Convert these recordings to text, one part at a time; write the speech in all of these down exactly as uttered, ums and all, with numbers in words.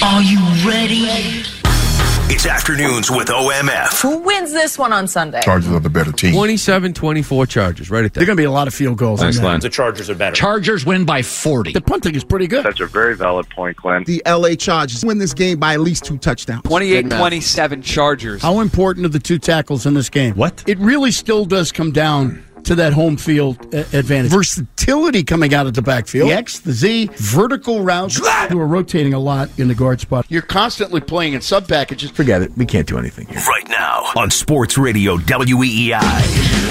Are you ready? It's Afternoons with O M F. Who wins this one on Sunday? Chargers are the better team. twenty-seven twenty-four Chargers. Right at that. They're going to be a lot of field goals. Thanks, Glenn. The Chargers are better. Chargers win by forty. The punting is pretty good. That's a very valid point, Glenn. The L A Chargers win this game by at least two touchdowns. twenty-eight twenty-seven Chargers. How important are the two tackles in this game? What? It really still does come down to that home field uh, advantage. Versatility coming out of the backfield. The X, the Z, vertical routes. You are rotating a lot in the guard spot. You're constantly playing in sub packages. Forget it. We can't do anything here. Right now on Sports Radio W E E I.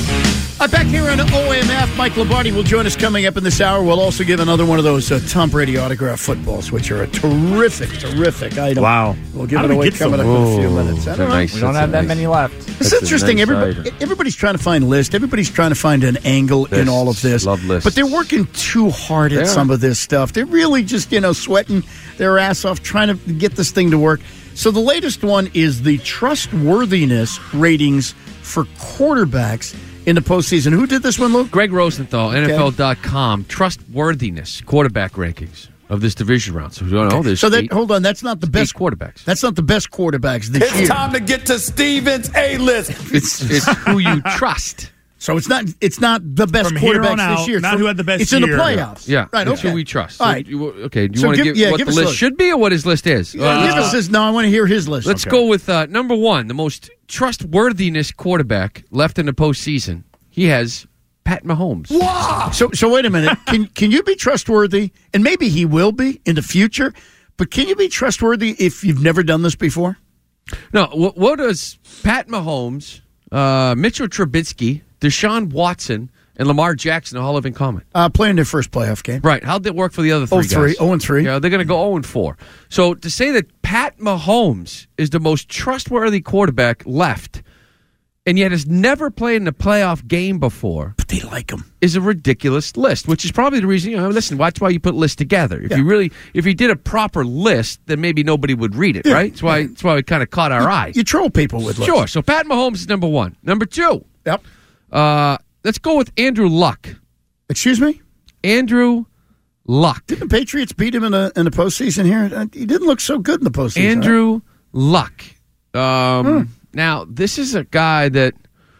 Uh, back here on O M F, Mike Lombardi will join us coming up in this hour. We'll also give another one of those uh, Tom Brady autograph footballs, which are a terrific, terrific item. Wow. We'll give it away coming up in a few minutes. I don't know. Nice, we don't have that nice. many left. It's interesting. Nice Everybody, everybody's trying to find lists. Everybody's trying to find an angle Lists. in all of this. Love lists. But they're working too hard at They some are. of this stuff. They're really just, you know, sweating their ass off trying to get this thing to work. So the latest one is the trustworthiness ratings for quarterbacks in the postseason. Who did this one, Luke? Greg Rosenthal, N F L dot com, trustworthiness quarterback rankings of this division round. So we don't know. There's So that eight, hold on, that's not the best eight quarterbacks. That's not the best quarterbacks this It's year. time to get to Steven's A-list. It's it's who you trust. So it's not it's not the best From here quarterbacks on out, this year. not From- who had the best It's in the year. playoffs. Yeah, right. It's Okay. who we trust. All So right. you- okay. Do you So want to give- give, yeah, what give the us a list look. should be or what his list is? Yeah, Uh, give us his. No, I want to hear his list. Let's Okay. go with uh, number one, the most trustworthiness quarterback left in the postseason. He has Pat Mahomes. So, so wait a minute. Can can you be trustworthy? And maybe he will be in the future. But can you be trustworthy if you've never done this before? No, what, what does Pat Mahomes, uh, Mitchell Trubisky, Deshaun Watson, and Lamar Jackson all have in common? Uh, playing their first playoff game. Right. How'd that work for the other three Oh, three. guys? Oh, and three. Yeah, they're going to go oh and four. So to say that Pat Mahomes is the most trustworthy quarterback left, and yet has never played in a playoff game before, But they like him. is a ridiculous list, which is probably the reason, you know, listen, that's why you put lists together. If Yeah. you really, if you did a proper list, then maybe nobody would read it, Yeah. right? That's why, that's why it kind of caught our eye. You troll people with lists. Sure. So Pat Mahomes is number one. Number two, Yep. uh, let's go with Andrew Luck. Excuse me? Andrew Luck. Didn't the Patriots beat him in the in the postseason here? Uh, He didn't look so good in the postseason. Andrew Luck. Um, Hmm. Now, this is a guy that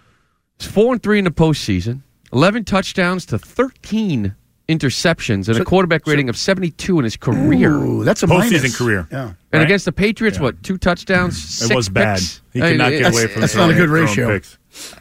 is four and three in the postseason, eleven touchdowns to thirteen interceptions, and So- a quarterback rating of seventy-two in his career. Ooh, that's a Postseason minus. career. Yeah. And Right? again's the Patriots, what, two touchdowns, six It was bad. picks? He I could mean, not it- get away that's- from that's throwing- not a good throwing ratio. picks.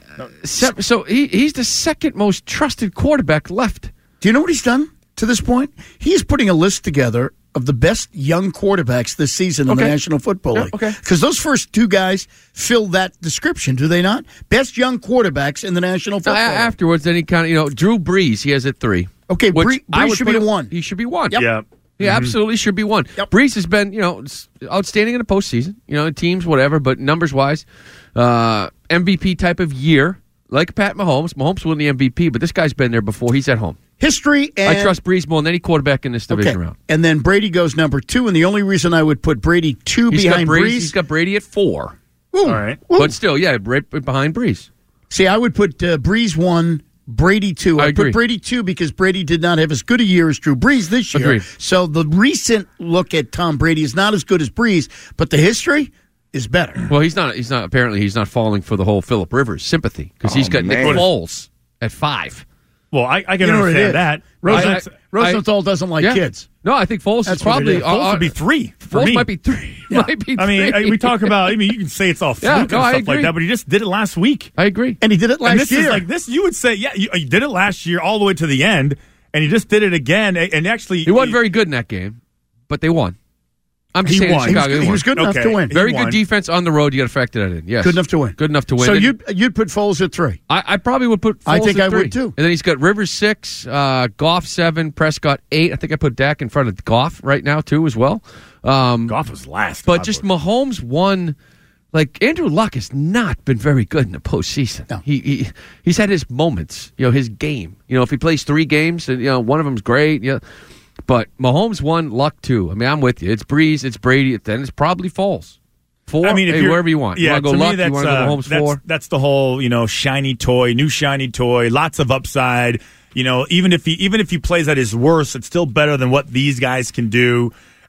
se- So he, he's the second most trusted quarterback left. Do you know what he's done to this point? He's putting a list together of the best young quarterbacks this season in Okay. the National Football Yeah, League. okay. Because those first two guys fill that description, do they not? Best young quarterbacks in the National Uh, Football League. afterwards, then he kind of, you know, Drew Brees, he has at three. Okay, which Bree- I Brees would should put be him- a one. He should be one. Yep. Yeah. He absolutely should be one. Yep. Brees has been, you know, s- outstanding in the postseason, you know, teams, whatever, but numbers wise, uh, M V P type of year, like Pat Mahomes. Mahomes won the M V P, but this guy's been there before. He's at home. History and I trust Brees more than any quarterback in this division okay. round. And then Brady goes number two, and the only reason I would put Brady two He's behind got Brees, Brees. He's got Brady at four, Ooh, All right. ooh. but still, yeah, right behind Brees. See, I would put uh, Brees one, Brady two. I I agree. put Brady two because Brady did not have as good a year as Drew Brees this year. Agreed. So the recent look at Tom Brady is not as good as Brees, but the history is better. Well, he's not. He's not. Apparently, he's not falling for the whole Phillip Rivers sympathy because he's got Nick man. Foles at five. Well, I, I can You know what it understand is. that. Rosenthal, I- I- Rosenthal doesn't like Yeah. kids. No, I think Foles That's is what it probably is. Foles uh, would be three for Foles me. might be three. Might be I mean, three. I- we talk about. I mean, you can say it's all fluke Yeah, and no, I stuff like agree. that, but he just did it last week. I agree. And he did it last and this year. is like this. You would say, yeah, you, you did it last year all the way to the end, and he just did it again. And, and actually, He wasn't very good in that game, but they won. I'm just He saying, in won. he was, Chicago, good- they he was won. good enough Okay. to win. He Very won. good defense on the road. You got to factor that in. Yes, Good enough to win. Good enough to win. So Then- you'd, you'd put Foles at three. I, I probably would put. Foles I think at I would, three. too. And then he's got Rivers six, uh, Goff seven, Prescott eight. I think I put Dak in front of Goff right now too as well. Um, Goff was last, but God, just but- Mahomes won. Like Andrew Luck has not been very good in the postseason. No. He, he he's had his moments. You know, his game. You know, if he plays three games, and you know one of them's great. Yeah, but Mahomes won, Luck two. I mean, I'm with you. It's Breeze, it's Brady, then it's probably Foles. Four. I mean, if hey, you're, wherever you want. Yeah, you want to to go me, Luck? You that's, want to go uh, Mahomes that's, four? That's the whole, you know, shiny toy, new shiny toy, lots of upside. You know, even if he even if he plays at his worst, it's still better than what these guys can do.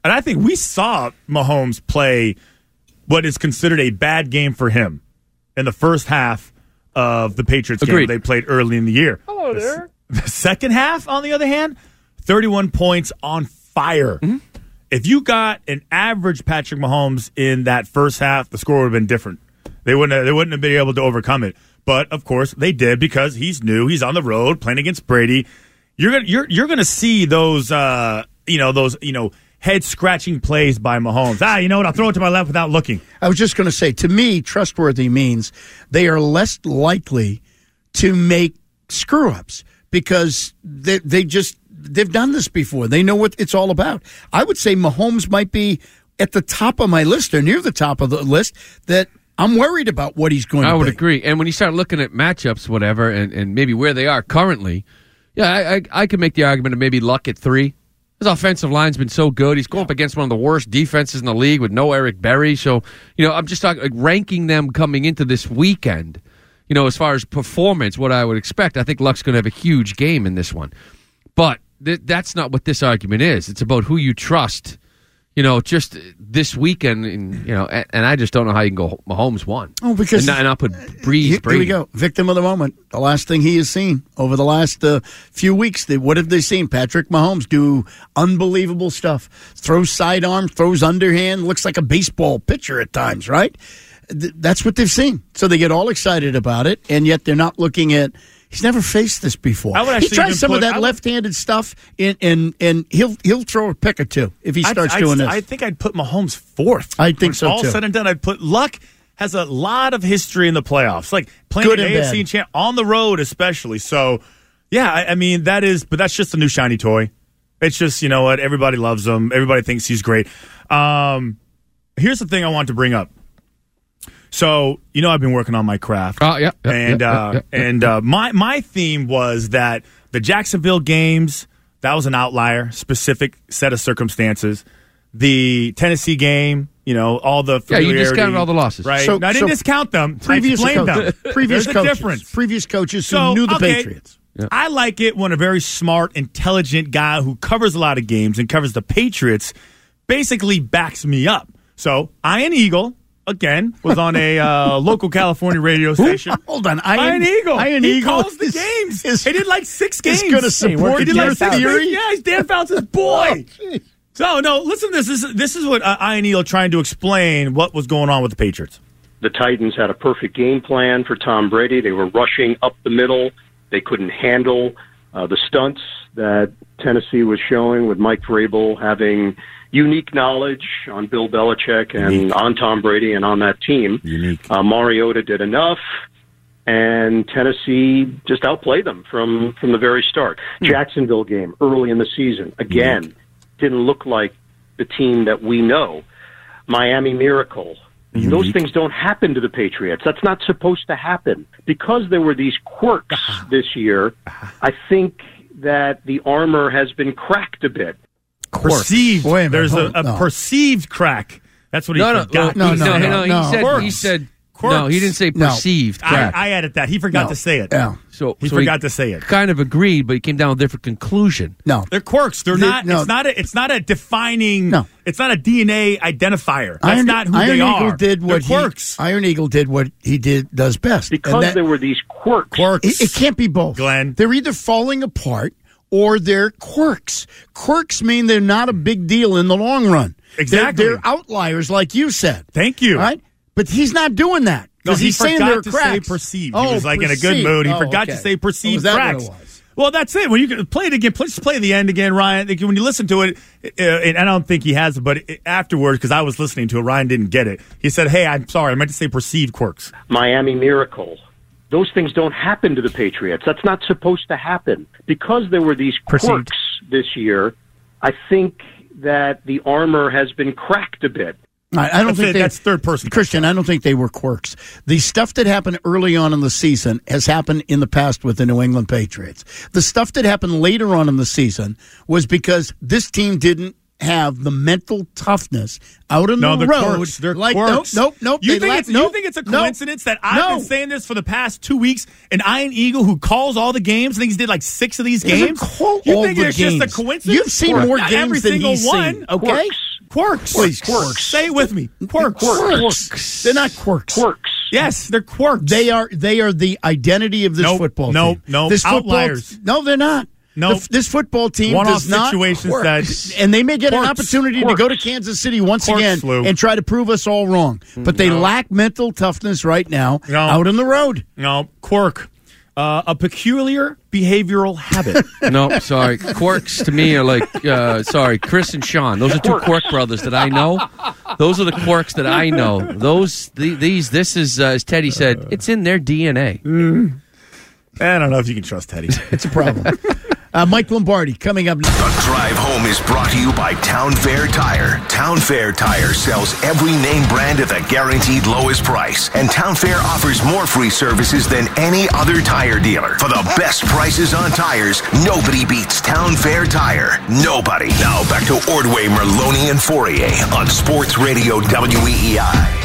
And I think we saw Mahomes play what is considered a bad game for him in the first half of the Patriots Agreed. game they played early in the year. Hello there. The, the second half, on the other hand, thirty-one points on fire. Mm-hmm. If you got an average Patrick Mahomes in that first half, the score would have been different. They wouldn't have, they wouldn't have been able to overcome it. But, of course, they did because he's new. He's on the road playing against Brady. You're gonna you're you're gonna see those uh you know those you know head scratching plays by Mahomes. Ah, you know what? I'll throw it to my left without looking. I was just going to say, to me, trustworthy means they are less likely to make screw ups because they they just they've done this before. They know what it's all about. I would say Mahomes might be at the top of my list or near the top of the list that I'm worried about what he's going I to be. would agree. And when you start looking at matchups, whatever, and, and maybe where they are currently, yeah, I, I I could make the argument of maybe Luck at three. His offensive line's been so good. He's going up against one of the worst defenses in the league with no Eric Berry. So, you know, I'm just talking like ranking them coming into this weekend. You know, as far as performance, what I would expect, I think Luck's going to have a huge game in this one. But th- that's not what this argument is. It's about who you trust. You know, just this weekend, and, you know, and, and I just don't know how you can go Mahomes one. Oh, because and, and I'll put Breeze, Here, Brady. here we go. Victim of the moment. The last thing he has seen over the last uh, few weeks. They, what have they seen? Patrick Mahomes do unbelievable stuff. Throws sidearm, throws underhand, looks like a baseball pitcher at times, right? Th- that's what they've seen. So they get all excited about it, and yet they're not looking at. He's never faced this before. I would He actually tries even some put- of that I would- left-handed stuff, in, and and he'll he'll throw a pick or two if he starts I'd, doing I'd, this. I think I'd put Mahomes fourth. I think when so, all too. said and done, I'd put Luck has a lot of history in the playoffs, like playing Good an and A F C bad. champ on the road, especially. So, yeah, I, I mean that is, but that's just a new shiny toy. It's just, you know what, everybody loves him. Everybody thinks he's great. Um, here's the thing I want to bring up. So, you know, I've been working on my craft. Oh, yeah, yeah, and yeah, uh, yeah, yeah, and uh, my my theme was that the Jacksonville games, that was an outlier, specific set of circumstances. The Tennessee game, you know, all the Yeah, you familiarity, discounted all the losses. right? So- No, I didn't so discount them. previous I explained coaches, them. previous There's coaches, a difference. previous coaches who So, knew the okay, Patriots. I like it when a very smart, intelligent guy who covers a lot of games and covers the Patriots basically backs me up. So, Ian Eagle, again, was on a uh, local California radio station. Hold on, Ian, Ian, Eagle. Ian he Eagle calls the is- games. is- he did like six games. is gonna support he did your like six theory? games. Yeah, he's Dan Fouts' boy. So, no, listen to this. This is, this is what uh, Ian Eagle trying to explain what was going on with the Patriots. The Titans had a perfect game plan for Tom Brady. They were rushing up the middle. They couldn't handle uh, the stunts that Tennessee was showing with Mike Vrabel having unique knowledge on Bill Belichick and Unique. on Tom Brady and on that team. Unique. Uh, Mariota did enough, and Tennessee just outplayed them from, from the very start. Hmm. Jacksonville game early in the season, again, Unique. didn't look like the team that we know. Miami Miracle. Unique. Those things don't happen to the Patriots. That's not supposed to happen. Because there were these quirks this year, I think that the armor has been cracked a bit. Perceived. Wait a minute, There's a, hold- a no. perceived crack. That's what he No, no, forgot. no, he, no, no, no, no, no. He said, he Quirks. said, Quirks. no, he didn't say No. perceived I, crack. I added that. He forgot No. to say it. Yeah. so He so forgot to say it. Kind of agreed, but he came down with a different conclusion. No. They're quirks. They're The- not. no. It's not. A, it's not a defining. No. It's not a D N A identifier. That's Iron, not who Iron they Eagle are. did They're what quirks. He, Iron Eagle did what he did does best. Because And that- there were these quirks. quirks. it, it can't be both. Glenn. They're either falling apart or they're quirks. Quirks mean they're not a big deal in the long run. Exactly. They're, they're outliers, like you said. Thank you. Right? But he's not doing that. No, Because he he's saying forgot they're to cracks. say perceived. Oh, he was like in a good perceived. mood. He Oh, forgot okay. to say perceived Was that cracks. what it was? Well, that's it. When you can play it again, let's play the end again, Ryan. When you listen to it, uh, and I don't think he has it, but afterwards, because I was listening to it, Ryan didn't get it. He said, "Hey, I'm sorry, I meant to say perceived quirks." Miami Miracle. Those things don't happen to the Patriots. That's not supposed to happen. Because there were these Perceived. quirks this year, I think that the armor has been cracked a bit. I I don't That's think it. they, That's third person. Christian, I don't think they were quirks. The stuff that happened early on in the season has happened in the past with the New England Patriots. The stuff that happened later on in the season was because this team didn't have the mental toughness out on No, the they're road. quirks. They're like, quirks. Nope, nope, nope. You they think, lack- it's, nope, you think it's a no, coincidence that I've no. been saying this for the past two weeks, and Ian Eagle, who calls all the games, I think he did like six of these He doesn't games. call You all think the it's just a games. coincidence? You've seen more Not games every than single he's one. seen, okay? Quirks. Quirks. Please, quirks. Say it with me. Quirks. Quirks. Quirks. They're not quirks. Quirks. Yes, they're quirks. They are. They are the identity of this nope, football nope, team. Nope. This Outliers. Football, no, they're not. No, nope. This football team One-off does not situations work. that, and they may get quirks, an opportunity quirks. to go to Kansas City once Quirks again flew. and try to prove us all wrong. But they No. lack mental toughness right now No. out on the road. No, quirk. Uh, a peculiar behavioral habit. No, sorry. Quirks to me are like, uh, sorry, Chris and Sean. Those are two Quirk brothers that I know. Those are the Quirks that I know. Those, the, these, this is, uh, as Teddy said, it's in their D N A. Mm. I don't know if you can trust Teddy. It's a problem. Uh, Mike Lombardi coming up next. The Drive Home is brought to you by Town Fair Tire. Town Fair Tire sells every name brand at the guaranteed lowest price. And Town Fair offers more free services than any other tire dealer. For the best prices on tires, nobody beats Town Fair Tire. Nobody. Now back to Ordway, Merloni, and Fourier on Sports Radio W E E I.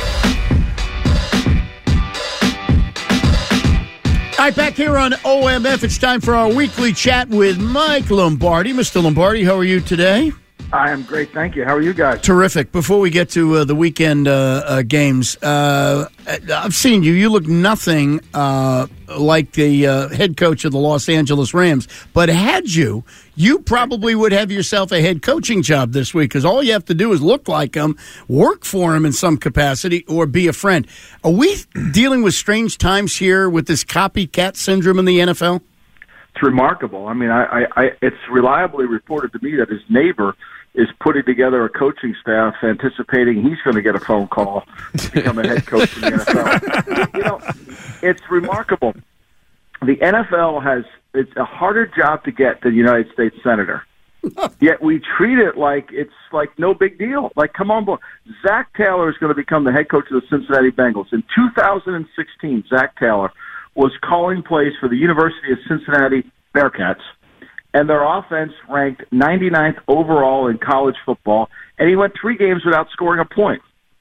All right, back here on O M F, it's time for our weekly chat with Mike Lombardi. Mister Lombardi, how are you today? I am great, thank you. How are you guys? Terrific. Before we get to uh, the weekend uh, uh, games, uh, I've seen you. You look nothing uh, like the uh, head coach of the Los Angeles Rams. But had you, you probably would have yourself a head coaching job this week because all you have to do is look like him, work for him in some capacity, or be a friend. Are we dealing with strange times here with this copycat syndrome in the N F L? It's remarkable. I mean, I, I, I it's reliably reported to me that his neighbor is putting together a coaching staff anticipating he's going to get a phone call to become a head coach in the N F L. You know, it's remarkable. The N F L has it's a harder job to get than United States Senator. Yet we treat it like it's like no big deal. Like, come on, boy. Zach Taylor is going to become the head coach of the Cincinnati Bengals. In two thousand sixteen, Zach Taylor was calling plays for the University of Cincinnati Bearcats, and their offense ranked ninety-ninth overall in college football, and he went three games without scoring a point.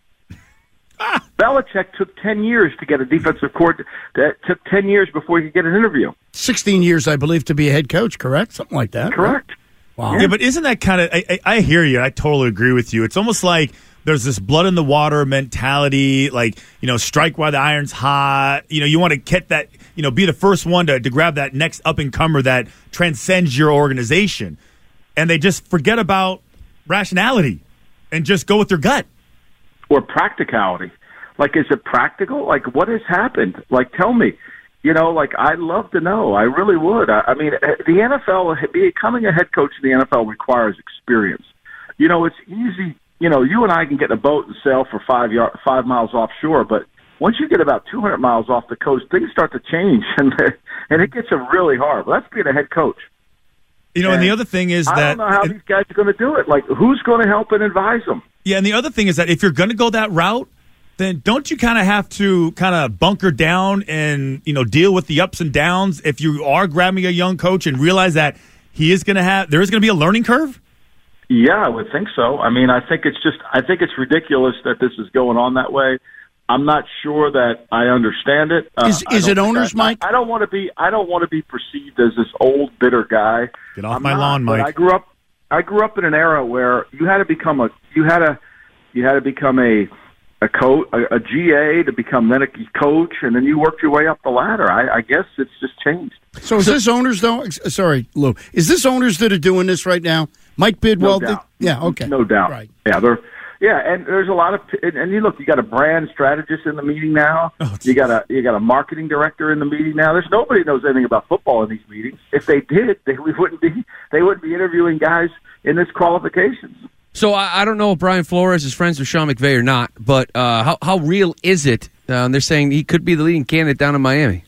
Ah. Belichick took ten years to get a defensive coordinator. It took ten years before he could get an interview. sixteen years, I believe, to be a head coach, correct? Something like that. Correct. Right? Wow. Yeah, but isn't that kind of, I, I, I hear you. I totally agree with you. It's almost like there's this blood in the water mentality, like, you know, strike while the iron's hot. You know, you want to get that, you know, be the first one to, to grab that next up-and-comer that transcends your organization. And they just forget about rationality and just go with their gut. Or practicality. Like, is it practical? Like, what has happened? Like, tell me. You know, like, I'd love to know. I really would. I, I mean, the N F L, becoming a head coach in the N F L requires experience. You know, it's easy. You know, you and I can get in a boat and sail for five yard, five miles offshore, but once you get about two hundred miles off the coast, things start to change, and and it gets really hard. Well, that's being a head coach. You know, and, and the other thing is I that... I don't know how it, these guys are going to do it. Like, who's going to help and advise them? Yeah, and the other thing is that if you're going to go that route, then don't you kind of have to kind of bunker down and, you know, deal with the ups and downs if you are grabbing a young coach and realize that he is going to have, there is going to be a learning curve? Yeah, I would think so. I mean, I think it's just, I think it's ridiculous that this is going on that way. I'm not sure that I understand it. Uh, is is it owners, I, Mike? I don't want to be, I don't want to be perceived as this old, bitter guy. Get off I'm my not, lawn, Mike. I grew up, I grew up in an era where you had to become a, you had to, you had to become a, a coach, a, a G A to become then a coach, and then you worked your way up the ladder. I, I guess it's just changed. So is this owners, though? Sorry, Lou. Is this owners that are doing this right now? Mike Bidwell? No doubt. Yeah, okay. No doubt. Right. Yeah, they're, yeah, and there's a lot of, and, and you look, you got a brand strategist in the meeting now. Oh, you got a you got a marketing director in the meeting now. There's nobody knows anything about football in these meetings. If they did, they we wouldn't be they wouldn't be interviewing guys in this qualifications. So I, I don't know if Brian Flores is friends with Sean McVay or not, but uh, how how real is it? Uh, they're saying he could be the leading candidate down in Miami.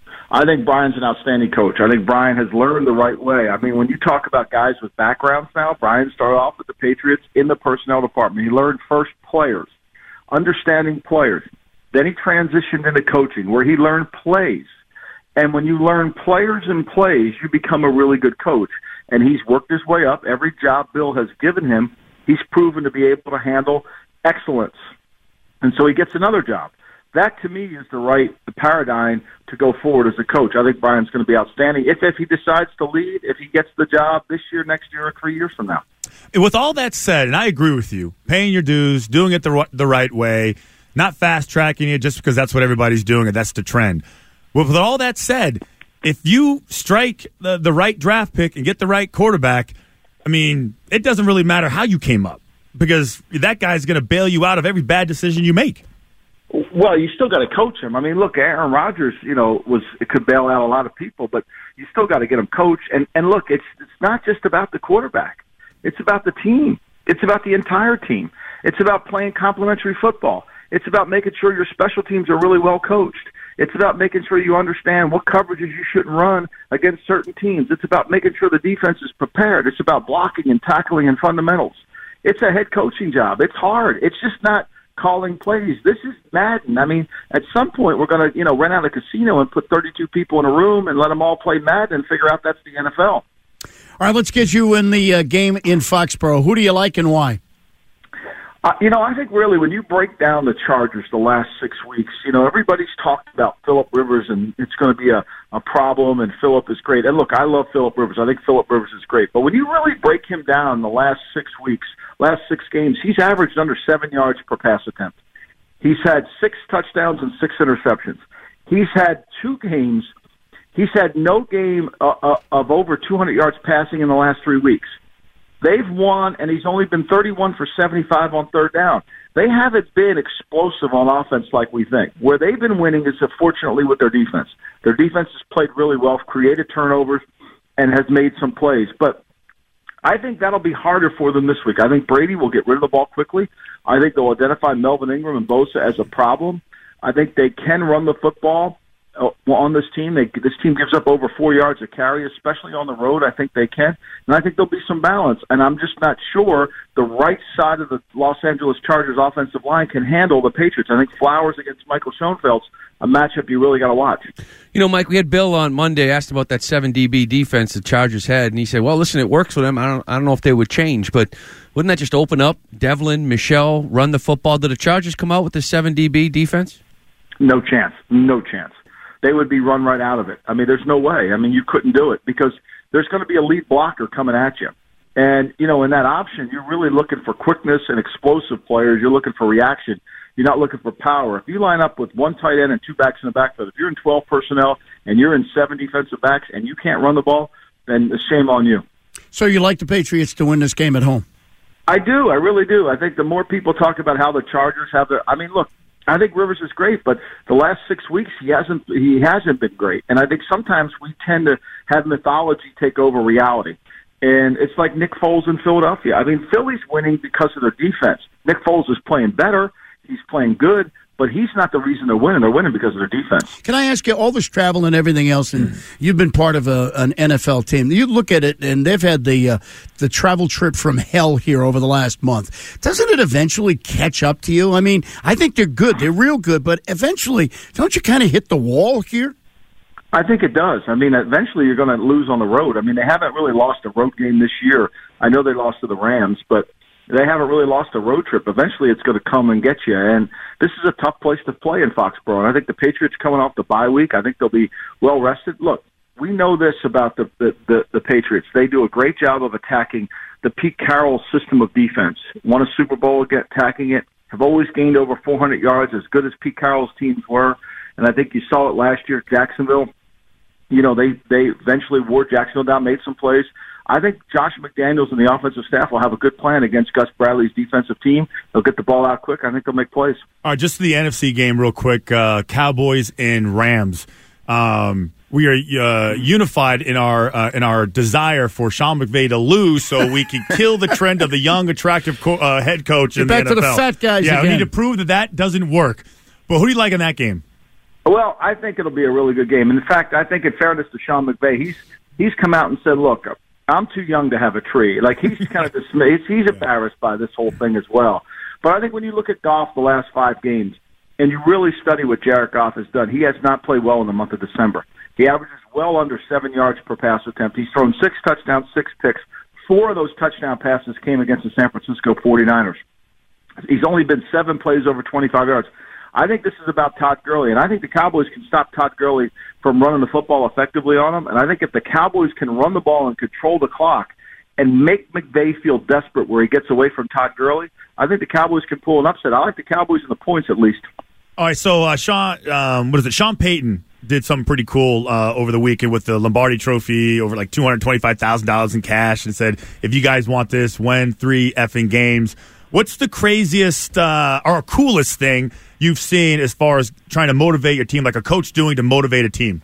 I think Brian's an outstanding coach. I think Brian has learned the right way. I mean, when you talk about guys with backgrounds now, Brian started off with the Patriots in the personnel department. He learned first players, understanding players. Then he transitioned into coaching where he learned plays. And when you learn players and plays, you become a really good coach. And he's worked his way up. Every job Bill has given him, he's proven to be able to handle excellence. And so he gets another job. That, to me, is the right paradigm to go forward as a coach. I think Brian's going to be outstanding if, if he decides to lead, if he gets the job this year, next year, or three years from now. With all that said, and I agree with you, paying your dues, doing it the, the right way, not fast-tracking it just because that's what everybody's doing and that's the trend. With all that said, if you strike the, the right draft pick and get the right quarterback, I mean, it doesn't really matter how you came up because that guy's going to bail you out of every bad decision you make. Well, you still got to coach him. I mean, look, Aaron Rodgers, you know, was it could bail out a lot of people, but you still got to get him coached. And and look, it's it's not just about the quarterback. It's about the team. It's about the entire team. It's about playing complementary football. It's about making sure your special teams are really well coached. It's about making sure you understand what coverages you shouldn't run against certain teams. It's about making sure the defense is prepared. It's about blocking and tackling and fundamentals. It's a head coaching job. It's hard. It's just not calling plays. This is Madden. I mean, at some point we're going to, you know, rent out a casino and put thirty-two people in a room and let them all play Madden and figure out that's the N F L. All right, let's get you in the uh, game in Foxborough. Who do you like and why? Uh, you know, I think really when you break down the Chargers the last six weeks, you know, everybody's talked about Phillip Rivers and it's going to be a, a problem and Phillip is great. And look, I love Phillip Rivers. I think Phillip Rivers is great. But when you really break him down the last six weeks, last six games, he's averaged under seven yards per pass attempt. He's had six touchdowns and six interceptions. He's had two games. He's had no game uh, uh, of over two hundred yards passing in the last three weeks. They've won, and he's only been thirty-one for seventy-five on third down. They haven't been explosive on offense like we think. Where they've been winning is, unfortunately, with their defense. Their defense has played really well, created turnovers, and has made some plays. But I think that'll be harder for them this week. I think Brady will get rid of the ball quickly. I think they'll identify Melvin Ingram and Bosa as a problem. I think they can run the football on this team. They, this team gives up over four yards a carry, especially on the road. I think they can. And I think there'll be some balance. And I'm just not sure the right side of the Los Angeles Chargers offensive line can handle the Patriots. I think Flowers against Michael Schoenfeld's a matchup you really got to watch. You know, Mike, we had Bill on Monday, asked about that seven D B defense the Chargers had, and he said, well, listen, it works for them. I don't, I don't know if they would change, but wouldn't that just open up Devlin, Michelle, run the football? Did the Chargers come out with the seven D B defense? No chance. No chance. They would be run right out of it. I mean, there's no way. I mean, you couldn't do it because there's going to be a lead blocker coming at you. And, you know, in that option, you're really looking for quickness and explosive players. You're looking for reaction. You're not looking for power. If you line up with one tight end and two backs in the backfield, if you're in twelve personnel and you're in seven defensive backs and you can't run the ball, then shame on you. So you like the Patriots to win this game at home? I do. I really do. I think the more people talk about how the Chargers have their – I mean, look, I think Rivers is great, but the last six weeks he hasn't he hasn't been great. And I think sometimes we tend to have mythology take over reality. And it's like Nick Foles in Philadelphia. I mean, Philly's winning because of their defense. Nick Foles is playing better. He's playing good, but he's not the reason they're winning. They're winning because of their defense. Can I ask you, all this travel and everything else, and you've been part of a, an N F L team. You look at it, and they've had the uh, the travel trip from hell here over the last month. Doesn't it eventually catch up to you? I mean, I think they're good. They're real good, but eventually, don't you kind of hit the wall here? I think it does. I mean, eventually you're going to lose on the road. I mean, they haven't really lost a road game this year. I know they lost to the Rams, but they haven't really lost a road trip. Eventually it's going to come and get you. And this is a tough place to play in Foxborough. And I think the Patriots coming off the bye week, I think they'll be well rested. Look, we know this about the, the, the, the Patriots. They do a great job of attacking the Pete Carroll system of defense. Won a Super Bowl attacking it, have always gained over four hundred yards, as good as Pete Carroll's teams were. And I think you saw it last year at Jacksonville. You know, they, they eventually wore Jacksonville down, made some plays. I think Josh McDaniels and the offensive staff will have a good plan against Gus Bradley's defensive team. They'll get the ball out quick. I think they'll make plays. All right, just to the N F C game real quick, uh, Cowboys and Rams. Um, we are uh, unified in our uh, in our desire for Sean McVay to lose so we can kill the trend of the young, attractive co- uh, head coach Get in back the N F L. to the fat guys Yeah, again. we need to prove that that doesn't work. But who do you like in that game? Well, I think it'll be a really good game. In fact, I think in fairness to Sean McVay, he's he's come out and said, look, I'm too young to have a tree. Like, he's kind of dismayed. He's embarrassed by this whole thing as well. But I think when you look at Goff the last five games, and you really study what Jared Goff has done, he has not played well in the month of December. He averages well under seven yards per pass attempt. He's thrown six touchdowns, six picks. Four of those touchdown passes came against the San Francisco forty-niners. He's only been seven plays over twenty-five yards. I think this is about Todd Gurley, and I think the Cowboys can stop Todd Gurley from running the football effectively on him. And I think if the Cowboys can run the ball and control the clock, and make McVay feel desperate where he gets away from Todd Gurley, I think the Cowboys can pull an upset. I like the Cowboys in the points at least. All right, so uh, Sean, um, what is it? Sean Payton did something pretty cool uh, over the weekend with the Lombardi Trophy, over like two hundred twenty-five thousand dollars in cash, and said, if you guys want this, win three effing games. What's the craziest uh, or coolest thing you've seen as far as trying to motivate your team, like a coach doing to motivate a team?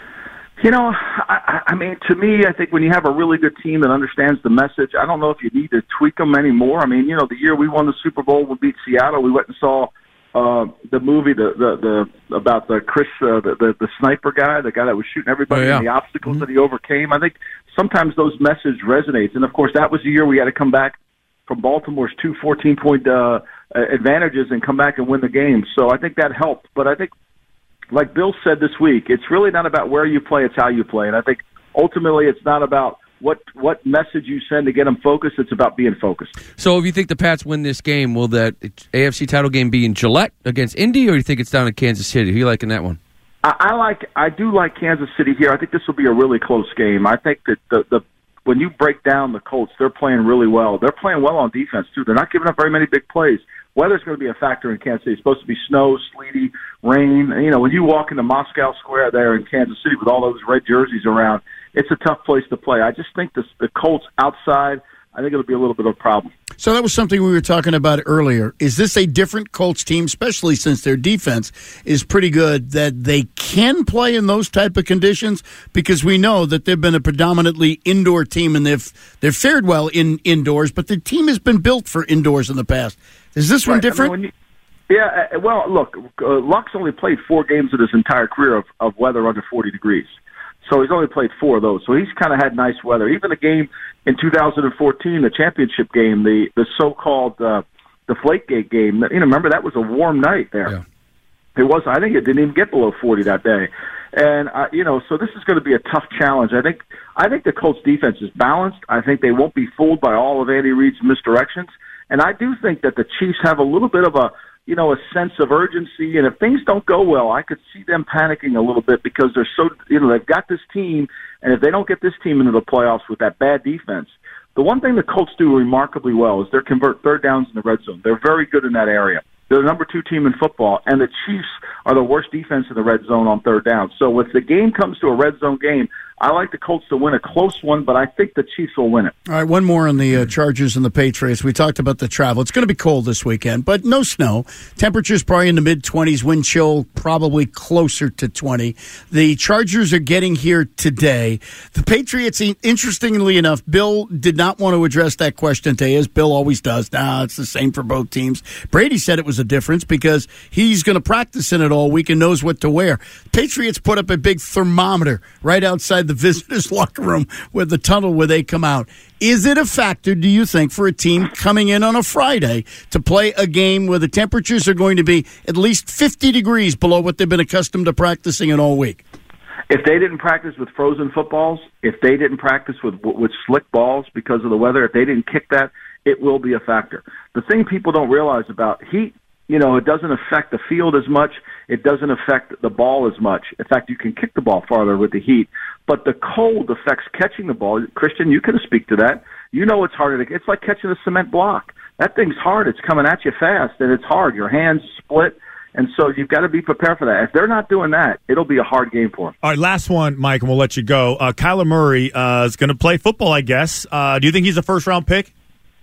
You know, I, I mean, to me, I think when you have a really good team that understands the message, I don't know if you need to tweak them anymore. I mean, you know, the year we won the Super Bowl, we beat Seattle, we went and saw uh, the movie the, the, the about the Chris, uh, the, the the sniper guy, the guy that was shooting everybody, oh, yeah. and the obstacles mm-hmm. that he overcame. I think sometimes those message resonates. And, of course, that was the year we had to come back from Baltimore's two fourteen-point uh, advantages and come back and win the game. So I think that helped. But I think, like Bill said this week, it's really not about where you play, it's how you play. And I think ultimately it's not about what what message you send to get them focused, it's about being focused. So if you think the Pats win this game, will that A F C title game be in Gillette against Indy, or do you think it's down in Kansas City? Who are you liking that one? I, I like I do like Kansas City here. I think this will be a really close game. I think that the, the when you break down the Colts, they're playing really well. They're playing well on defense, too. They're not giving up very many big plays. Weather's going to be a factor in Kansas City. It's supposed to be snow, sleety, rain. You know, when you walk into Moscow Square there in Kansas City with all those red jerseys around, it's a tough place to play. I just think the, the Colts outside, I think it'll be a little bit of a problem. So that was something we were talking about earlier. Is this a different Colts team, especially since their defense is pretty good, that they can play in those type of conditions? Because we know that they've been a predominantly indoor team, and they've they've fared well in indoors, but the team has been built for indoors in the past. Is this right. one different? I mean, you, yeah, uh, well, look, uh, Luck's only played four games in his entire career of, of weather under forty degrees. So he's only played four of those. So he's kind of had nice weather. Even the game in two thousand fourteen, the championship game, the, the so-called uh, Deflategate game, you know, remember that was a warm night there. Yeah. It was. I think it didn't even get below forty that day. And, uh, you know, so this is going to be a tough challenge. I think I think the Colts defense is balanced. I think they won't be fooled by all of Andy Reid's misdirections. And I do think that the Chiefs have a little bit of a, you know, a sense of urgency. And if things don't go well, I could see them panicking a little bit because they're so, you know, they've got this team. And if they don't get this team into the playoffs with that bad defense, the one thing the Colts do remarkably well is they convert third downs in the red zone. They're very good in that area. They're the number two team in football, and the Chiefs are the worst defense in the red zone on third down. So if the game comes to a red zone game, I like the Colts to win a close one, but I think the Chiefs will win it. All right, one more on the uh, Chargers and the Patriots. We talked about the travel. It's going to be cold this weekend, but no snow. Temperatures probably in the mid-twenties, wind chill probably closer to twenty. The Chargers are getting here today. The Patriots, interestingly enough, Bill did not want to address that question today, as Bill always does. Nah, it's the same for both teams. Brady said it was a difference because he's going to practice in it all week and knows what to wear. Patriots put up a big thermometer right outside the visitors' locker room with the tunnel where they come out. Is it a factor, do you think, for a team coming in on a Friday to play a game where the temperatures are going to be at least fifty degrees below what they've been accustomed to practicing in all week? If they didn't practice with frozen footballs, if they didn't practice with with slick balls because of the weather, if they didn't kick that, it will be a factor. The thing people don't realize about heat, you know, it doesn't affect the field as much. It doesn't affect the ball as much. In fact, you can kick the ball farther with the heat. But the cold affects catching the ball. Christian, you can speak to that. You know it's harder to – it's like catching a cement block. That thing's hard. It's coming at you fast, and it's hard. Your hands split. And so you've got to be prepared for that. If they're not doing that, it'll be a hard game for them. All right, last one, Mike, and we'll let you go. Uh, Kyler Murray uh, is going to play football, I guess. Uh, do you think he's a first-round pick?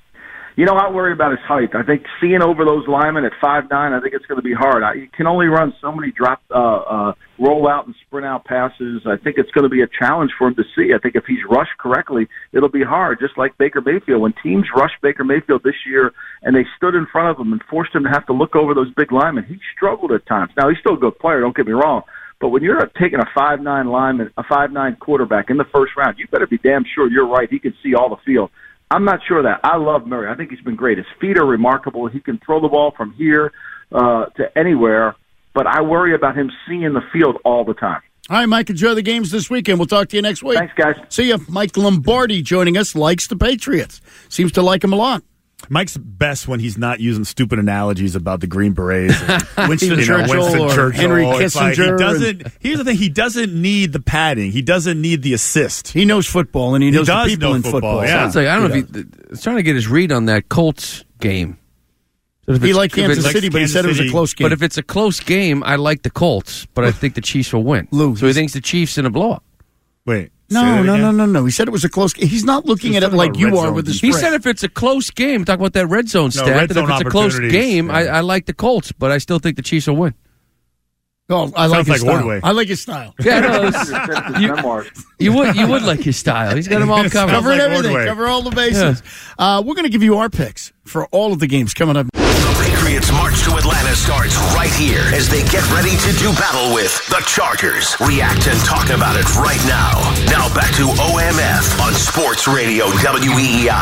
You know, I worry about his height. I think seeing over those linemen at five nine, I think it's going to be hard. I, you can only run so many drop, uh, uh, roll out and sprint out passes. I think it's going to be a challenge for him to see. I think if he's rushed correctly, it'll be hard, just like Baker Mayfield. When teams rushed Baker Mayfield this year and they stood in front of him and forced him to have to look over those big linemen, he struggled at times. Now, he's still a good player, don't get me wrong. But when you're taking a five nine lineman, a five nine quarterback in the first round, you better be damn sure you're right. He can see all the field. I'm not sure of that. I love Murray. I think he's been great. His feet are remarkable. He can throw the ball from here uh, to anywhere, but I worry about him seeing the field all the time. All right, Mike, enjoy the games this weekend. We'll talk to you next week. Thanks, guys. See you. Mike Lombardi joining us, likes the Patriots. Seems to like them a lot. Mike's best when he's not using stupid analogies about the Green Berets, and, Winston you know, Churchill Winston or Churchill. Henry It's like he Kissinger. doesn't. Here's the thing: he doesn't need the padding. He doesn't need the assist. He knows football, and he knows does the people know in football, football. yeah. Sounds like I don't know if he, he's trying to get his read on that Colts game. So if He it's- liked if Kansas it's- City, but he Kansas said it was a City. close game. But if it's a close game, I like the Colts, but I think the Chiefs will win. Lou, so he he's- thinks the Chiefs in a blowout. Wait, say no, that no, again? no, no, no. He said it was a close game. He's not looking He's at it talking like about you red are zone with the defense. He spread. said if it's a close game, talk about that red zone No, stat. red that zone if it's a close opportunities, game, I, yeah. I like the Colts, but I still think the Chiefs will win. Oh, I like Sounds his like style. Ordway. I like his style. Yeah, no, It's his memoirs. you would you would like his style. He's got them all covered. Covering like everything. Ordway. Cover all the bases. Uh, we're going to give you our picks for all of the games coming up. The Patriots march to Atlanta starts right here as they get ready to do battle with the Chargers. React and talk about it right now. Now back to O M F on Sports Radio W E E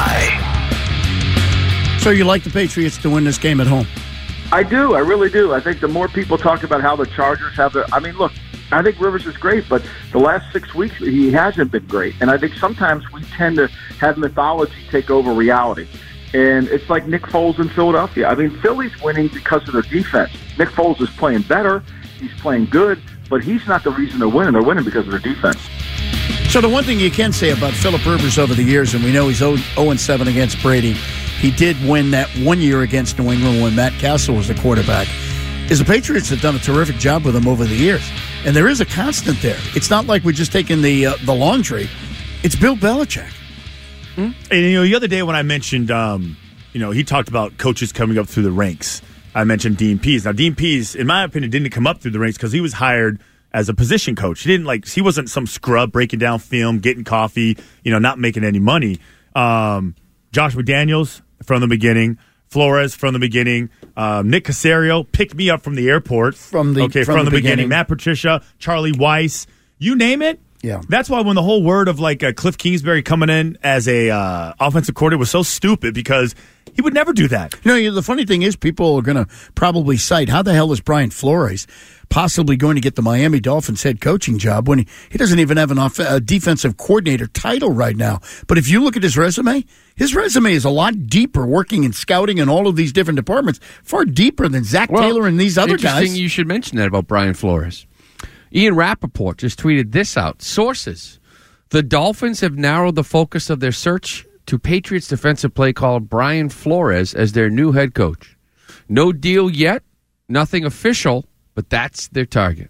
I. So you like the Patriots to win this game at home? I do. I really do. I think the more people talk about how the Chargers have the, I mean, look, I think Rivers is great, but the last six weeks he hasn't been great. And I think sometimes we tend to have mythology take over reality. And it's like Nick Foles in Philadelphia. I mean, Philly's winning because of their defense. Nick Foles is playing better. He's playing good, but he's not the reason they're winning. They're winning because of their defense. So the one thing you can say about Phillip Rivers over the years, and we know he's oh and seven against Brady, he did win that one year against New England when Matt Castle was the quarterback, is the Patriots have done a terrific job with him over the years. And there is a constant there. It's not like we're just taking the uh, the laundry. It's Bill Belichick. And, you know, the other day when I mentioned, um, you know, he talked about coaches coming up through the ranks. I mentioned Dean Pease. Now, Dean Pease, in my opinion, didn't come up through the ranks because he was hired as a position coach. He didn't like. He wasn't some scrub breaking down film, getting coffee, you know, not making any money. Um, Josh McDaniels from the beginning, Flores from the beginning, um, Nick Caserio picked me up from the airport From the- okay from from, the the, beginning. beginning. Matt Patricia, Charlie Weiss, you name it. Yeah. That's why when the whole word of like uh, Cliff Kingsbury coming in as a uh, offensive coordinator was so stupid because he would never do that. You know, the funny thing is people are going to probably cite, how the hell is Brian Flores possibly going to get the Miami Dolphins head coaching job when he, he doesn't even have an off, a defensive coordinator title right now? But if you look at his resume, his resume is a lot deeper working in scouting and all of these different departments, far deeper than Zach Well, Taylor and these other interesting guys. You should mention that about Brian Flores. Ian Rappaport just tweeted this out. Sources. The Dolphins have narrowed the focus of their search to Patriots defensive play caller Brian Flores as their new head coach. No deal yet, nothing official, but that's their target.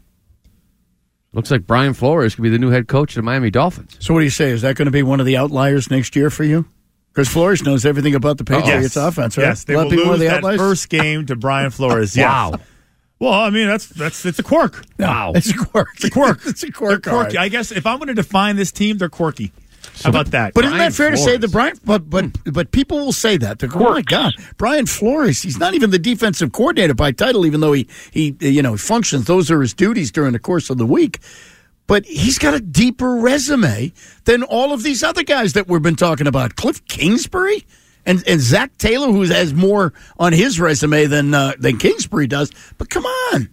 Looks like Brian Flores could be the new head coach of the Miami Dolphins. So what do you say? Is that going to be one of the outliers next year for you? Because Flores knows everything about the Patriots yes. offense, right? Yes, they Will will that be one of lose the that outliers? first game to Brian Flores. Yes. Wow. Well, I mean, that's that's it's a quirk. Wow. It's a quirk. It's a quirk. it's a quirk. They're quirky. all right. I guess if I'm going to define this team, they're quirky. How about that? But isn't Brian that fair to say Flores. that Brian? But but but people will say that. They're going, oh my God, Brian Flores. He's not even the defensive coordinator by title, even though he he you know functions. Those are his duties during the course of the week. But he's got a deeper resume than all of these other guys that we've been talking about. Cliff Kingsbury and and Zach Taylor, who has more on his resume than uh, than Kingsbury does. But come on.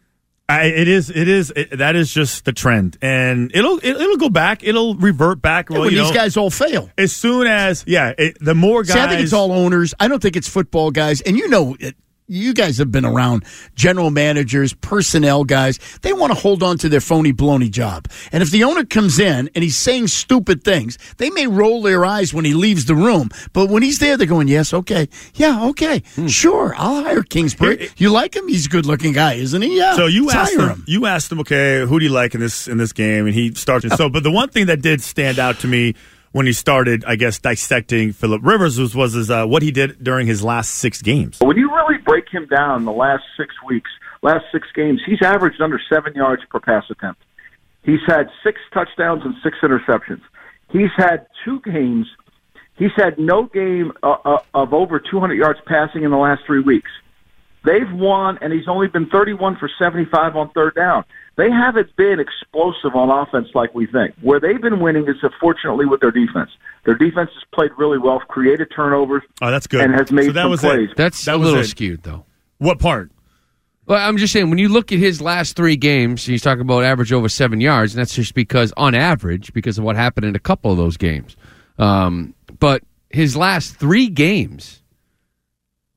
I, it is. It is. It, that is just the trend, and it'll it, it'll go back. It'll revert back. Well, when you these know, guys all fail. as soon as yeah, it, the more guys. See, I think it's all owners. I don't think it's football guys. And you know, it, you guys have been around general managers, personnel guys. They want to hold on to their phony baloney job. And if the owner comes in and he's saying stupid things, they may roll their eyes when he leaves the room. But when he's there, they're going, yes, okay. Yeah, okay. Hmm. Sure, I'll hire Kingsbury. You like him? He's a good-looking guy, isn't he? Yeah. So you let's asked hire him, You asked him. Okay, who do you like in this in this game? And he starts. So, but the one thing that did stand out to me when he started, I guess, dissecting Phillip Rivers was was his, uh, what he did during his last six games. When you really break him down the last six weeks, last six games, he's averaged under seven yards per pass attempt. He's had six touchdowns and six interceptions. He's had two games. He's had no game uh, uh, of over two hundred yards passing in the last three weeks. They've won, and he's only been thirty-one for seventy-five on third down. They haven't been explosive on offense like we think. Where they've been winning is, unfortunately, with their defense. Their defense has played really well, created turnovers, Oh, that's good. and has made so that some was plays. It. That's That a was little it. skewed, though. What part? Well, I'm just saying, when you look at his last three games, he's talking about average over seven yards, and that's just because, on average, because of what happened in a couple of those games. Um, but his last three games,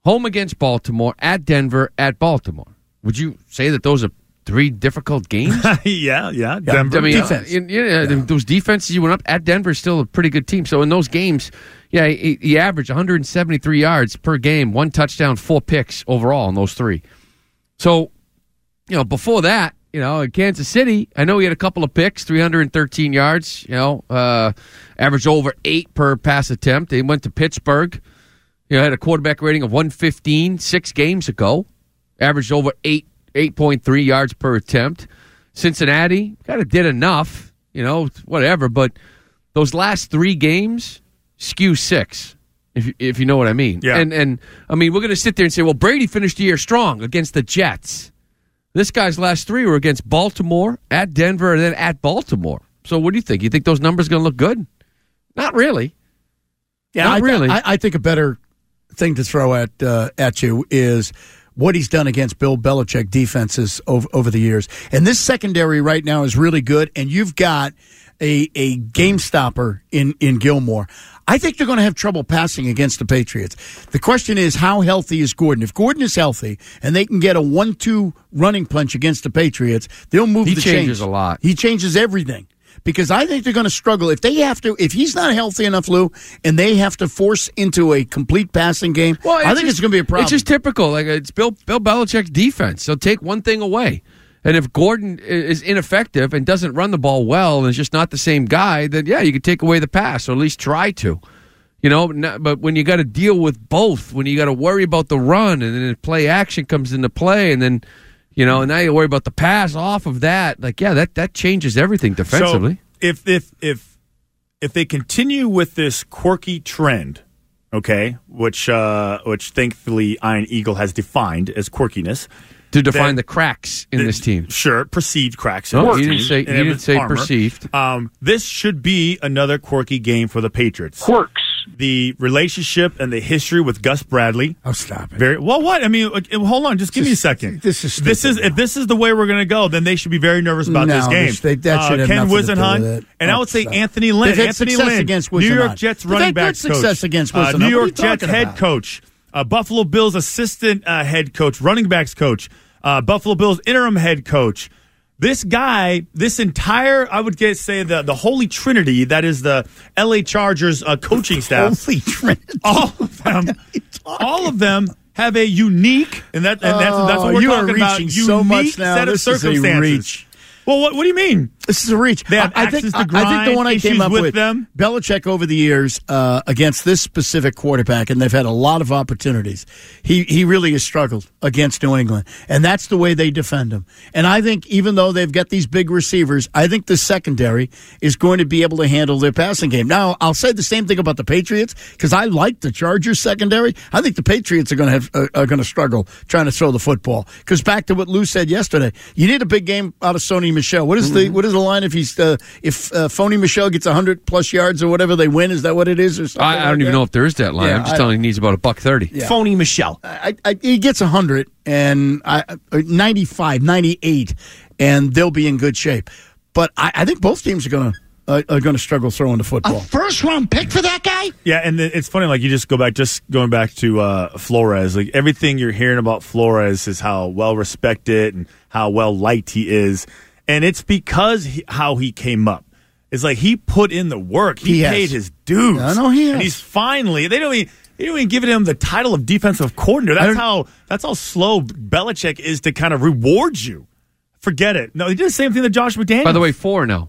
home against Baltimore, at Denver, at Baltimore. Would you say that those are three difficult games? yeah, yeah. Denver I mean, defense. Uh, yeah, yeah, those defenses you went up at Denver is still a pretty good team. So in those games, yeah, he, he averaged one hundred seventy-three yards per game, one touchdown, four picks overall in those three. So, you know, before that, you know, in Kansas City, I know he had a couple of picks, three hundred thirteen yards, you know, uh, averaged over eight per pass attempt. They went to Pittsburgh, you know, had a quarterback rating of one fifteen six games ago, averaged over eight, eight point three yards per attempt. Cincinnati kind of did enough, you know, whatever, but those last three games skew six, if you, if you know what I mean. Yeah. And, and I mean, we're going to sit there and say, well, Brady finished the year strong against the Jets. This guy's last three were against Baltimore, at Denver, and then at Baltimore. So what do you think? You think those numbers are going to look good? Not really. Yeah, Not I, really. I, I think a better thing to throw at uh, at you is what he's done against Bill Belichick defenses over, over the years. And this secondary right now is really good, and you've got a, a game stopper in, in Gilmore. I think they're going to have trouble passing against the Patriots. The question is, how healthy is Gordon? If Gordon is healthy and they can get a one two running punch against the Patriots, they'll move He the changes chains. a lot. He changes everything. Because I think they're going to struggle. If they have to, if he's not healthy enough, Lou, and they have to force into a complete passing game, Well, I think just- it's going to be a problem. It's just typical. Like it's Bill Bill Belichick's defense. They'll take one thing away. And if Gordon i- is ineffective and doesn't run the ball well and is just not the same guy, then yeah, you could take away the pass or at least try to. You know, n- but when you got to deal with both, when you got to worry about the run and then play action comes into play, and then you know, and now you worry about the pass off of that. Like, yeah, that that changes everything defensively. So if if if if they continue with this quirky trend, okay, which uh, which thankfully Iron Eagle has defined as quirkiness. To define then- the cracks in this team. Sure, perceived cracks. in No, this he didn't team, say- in he didn't its say armor. perceived. Um, this should be another quirky game for the Patriots. Quirks. The relationship and the history with Gus Bradley. Oh, stop it. Very well. What I mean, uh, hold on. Just give me a second. This is this is stupid if this is the way we're going to go, then they should be very nervous about No, this game. this- they- that should uh, have Ken nothing to do Wisenhunt, with it. and I Oh, would say stop. Anthony Lynn. They've had Anthony success Lynn, against New York Wisenhunt. Jets They've running had good backs coach, success against uh, Wisenhunt. New What are York you Jets talking head about? coach, uh, Buffalo Bills assistant uh, head coach, running backs coach, uh, Buffalo Bills interim head coach. This guy, this entire, I would get say the the Holy Trinity, that is the L A Chargers uh, coaching staff. Holy Trinity. All of them, all of them have a unique, and that and that's, that's what Oh, we're you are talking about. reaching Unique so much now. set of This is a circumstances. reach. Well, what, what do you mean? This is a reach. They have I, I think, access to I- I think the grind, one I came issues up with with, them. Belichick over the years uh, against this specific quarterback, and they've had a lot of opportunities. He he really has struggled against New England, and that's the way they defend him. And I think even though they've got these big receivers, I think the secondary is going to be able to handle their passing game. Now, I'll say the same thing about the Patriots because I like the Chargers secondary. I think the Patriots are going to have uh, are going to struggle trying to throw the football. Because back to what Lou said yesterday, you need a big game out of Sony Michel. What is Mm-hmm. the what is the line if he's uh, if uh, Phony Michel gets one hundred plus yards or whatever they win? Is that what it is? Or something I, I don't like even that? know if there is that line. Yeah, I'm just I- telling you he needs about a buck thirty. Yeah. Phony Michelle. I, I, he gets one hundred and I, uh, ninety-five, ninety-eight, and they'll be in good shape. But I, I think both teams are going to uh, are going to struggle throwing the football. First round pick for that guy? Yeah, and then it's funny. Like you just go back, just going back to uh, Flores. Like everything you're hearing about Flores is how well respected and how well liked he is, and it's because he, how he came up. It's like he put in the work. He, He has. paid his dues. I know he has. and he's finally. They don't even. They don't even give him the title of defensive coordinator. I That's don't- how. That's how slow Belichick is to kind of reward you. Forget it. No, he did the same thing to Josh McDaniels. By the way, four now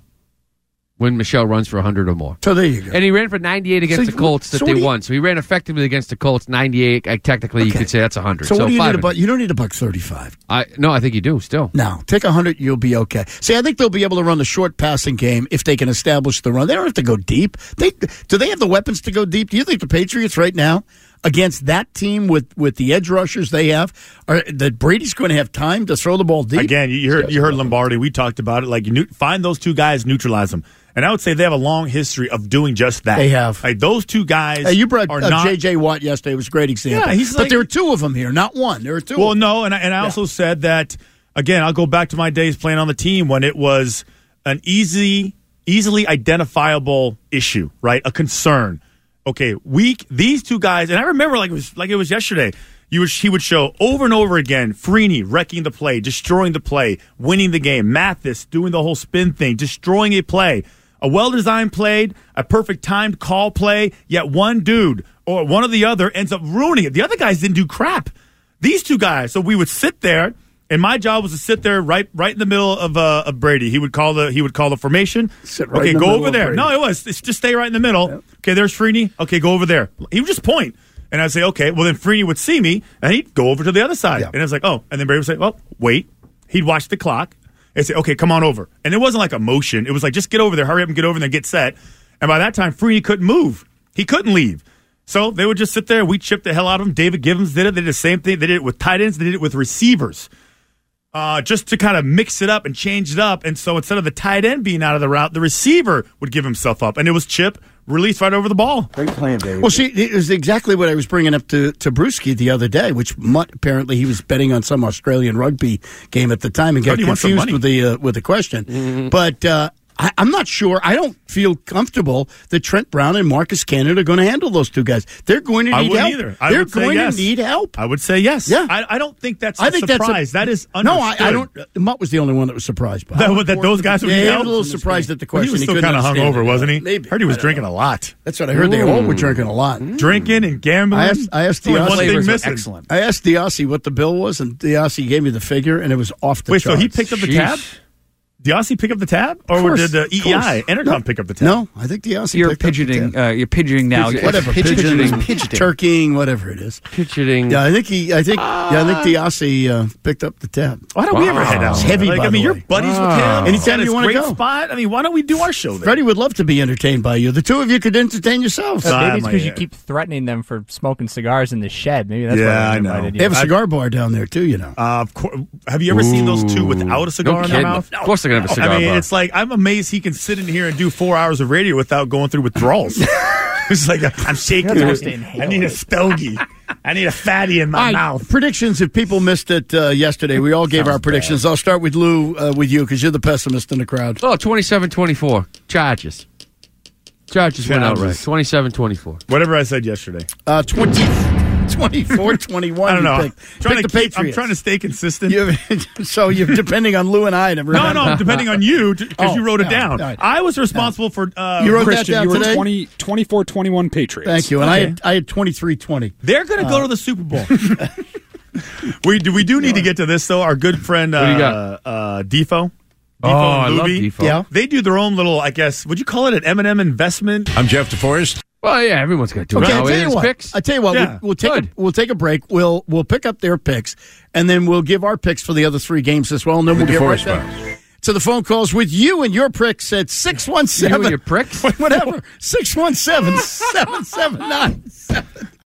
when Michelle runs for one hundred or more. So there you go. And he ran for ninety-eight against So the Colts that so what they do you- won. So he ran effectively against the Colts, ninety-eight. Uh, technically, you Okay. could say that's one hundred. so what do you five need a and- buck? You don't need a buck thirty-five. I, no, I think you do still. No, take one hundred, you'll be okay. See, I think they'll be able to run the short passing game if they can establish the run. They don't have to go deep. They do they have the weapons to go deep? Do you think the Patriots right now against that team with, with the edge rushers they have, are that Brady's going to have time to throw the ball deep? Again, you heard you heard Lombardi. We talked about it. Like you knew, find those two guys, neutralize them. And I would say they have a long history of doing just that. They have. Like those two guys. Hey, you brought are uh, not. J J. Watt yesterday. It was a great example. Yeah, he's but like- there were two of them here, not one. There were two. Well, of them. no, and I, and I also said that again. I'll go back to my days playing on the team when it was an easy, easily identifiable issue, right? A concern. Okay, weak. These two guys, and I remember like it was like it was yesterday. You would, he would show over and over again Freeney wrecking the play, destroying the play, winning the game. Mathis doing the whole spin thing, destroying a play. A well-designed play, a perfect timed call play, yet one dude or one or the other ends up ruining it. The other guys didn't do crap. These two guys. So we would sit there, and my job was to sit there right right in the middle of uh, of Brady. He would call the he would call the formation. Sit right okay, in the go middle over of there. Brady. No, it was. It's just stay right in the middle. Yep. Okay, there's Freeney. Okay, go over there. He would just point. And I'd say, okay, well, then Freeney would see me, and he'd go over to the other side. Yeah. And I was like, oh. And then Brady would say, well, wait. He'd watch the clock and say, okay, come on over. And it wasn't like a motion. It was like, just get over there. Hurry up and get over there and get set. And by that time, Freeney couldn't move. He couldn't leave. So they would just sit there. We chipped the hell out of him. David Givens did it. They did the same thing. They did it with tight ends. They did it with receivers. Uh, just to kind of mix it up and change it up. And so instead of the tight end being out of the route, the receiver would give himself up. And it was chip, release right over the ball. Great plan, Dave. Well, see, it was exactly what I was bringing up to, to Brewski the other day, which Mutt, apparently he was betting on some Australian rugby game at the time and got He wants some confused money. with the uh, with the question. Mm-hmm. But uh, I, I'm not sure. I don't feel comfortable that Trent Brown and Marcus Cannon are going to handle those two guys. They're going to I need wouldn't help. either. I They're would say going yes. to need help. I would say yes. Yeah. I, I don't think that's I a think surprise. that's a, that is no. I, understood. I don't. Uh, Mutt was the only one that was surprised by That- how that those guys would yeah, need he was help a little in this surprised game. at the Well, question. he was still couldn't kind of understand hungover, it. wasn't he? Maybe. Heard he was I don't drinking know. a lot. That's what I heard. They all were drinking a lot. Drinking and gambling. I asked, I asked Only one Diossi, thing Flavors were missing. excellent. I asked Diossi what the bill was, and Diossi gave me the figure, and it was off the Wait, charts. so he picked up the Sheesh. tab? Diossi pick up the tab? Or course, did the of E E I, course. Entercom No. pick up the tab? No, I think Diossi You're picked up the pigeoning. tab. Uh, you're pigeoning now. Pigeon- Whatever, Pigeoning. pigeoning, Pigeoning. turkeying, whatever it is. Pitching. Yeah, I think he. I think. yeah, I think Diossi uh, picked up the tab. Why don't we ever Wow. head out? It's heavy, Like, by I mean, the you're way. buddies with Wow. him. Anytime He's you got wanna his great go. spot. I mean, why don't we do our show there? Freddie would love to be entertained by you. The two of you could entertain yourselves. Uh, Maybe it's my because you hair. keep threatening them for smoking cigars in the shed. Maybe that's Yeah, why I they know. invited you. They have a cigar bar down there too. You know. Uh, of course. Have you ever seen those two without a cigar No in their kidding. mouth? Of course they're going to have a cigar I mean, bar. it's like, I'm amazed he can sit in here and do four hours of radio without going through withdrawals. It's like, I'm shaking. You're not supposed to inhale I need a it. stogie. I need a fatty in my All right, mouth. predictions. If people missed it uh, yesterday, we all gave our predictions. I'll start with Lou, uh, with you, because you're the pessimist in the crowd. Oh, twenty-seven twenty-four. Charges. Charges went Chargers. outright. twenty-seven twenty-four. Whatever I said yesterday. Uh, twenty, twenty-four twenty-one. I don't know. You I'm picked. trying, Pick to the keep, I'm Patriots. trying to stay consistent. You, so you're depending on Lou and I to no, remember. no, depending on you, because Oh, you wrote it all down. right, all right. I was responsible for. Uh, You wrote that Christian, down you were today? twenty, twenty-four twenty-one Patriots. Thank you. And I Okay. had I had twenty-three twenty. They're going to go to the Super Bowl. we do. We do need to get to this though. Our good friend uh, do you got? uh, Defo. Oh, I love Luby. Defo. Yeah. They do their own little. I guess. Would you call it an M and M investment? I'm Jeff DeForest. Well, yeah, everyone's got to do it. Okay, now. I'll tell you His what. picks. I tell you what. Yeah. We'll, we'll take a, Good. we'll take a break. We'll we'll pick up their picks, and then we'll give our picks for the other three games as well. And then we'll get right DeForest back to the phone calls with you and your pricks at six one You and seven. your pricks. Whatever. six one seven, seven seven nine seven.